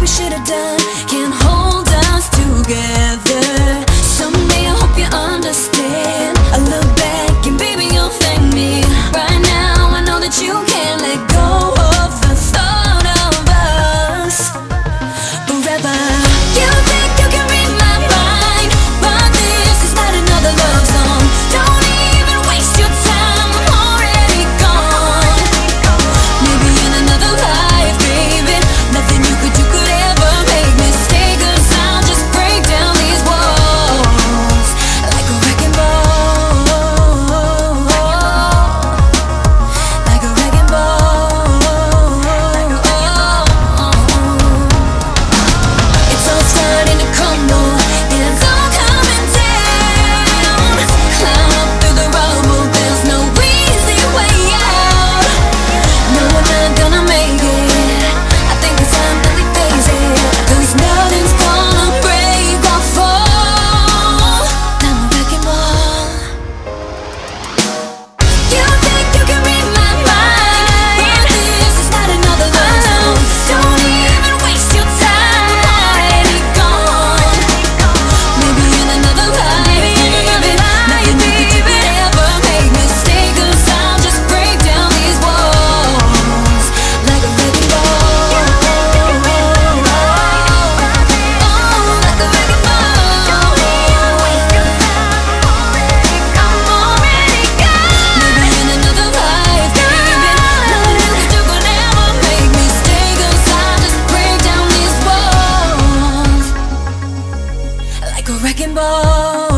we should have done can't hold us together. Someday I hope you understand. I look back and baby you'll thank me. Right now I know that you can't let go of the thought of us forever. You think you can read my mind, but this is not another love song. Don't even waste your time, I'm already gone. Maybe in another life, baby, nothing you could do could ever make me stay. 'Cause I'll just break down these walls like a wrecking ball, like a wrecking ball. It's all starting to crumble, it's all coming down. Climb up through the rubble, there's no easy way out. No, we're not gonna make it. I think it's time that we face it. 'Cause nothing's gonna break or fall. I'm a wrecking ball. You think you can read my mind, but this is not another love song. Don't even waste your time, I'm already gone. Maybe in another life, baby, nothing you could do could ever make me stay. 'Cause I'll just break down these walls like a wrecking ball. Oh, like a wrecking ball. I'm already gone. Maybe in another life, baby, nothing you could do could ever make me stay. 'Cause I'll just break down these walls like a wrecking ball.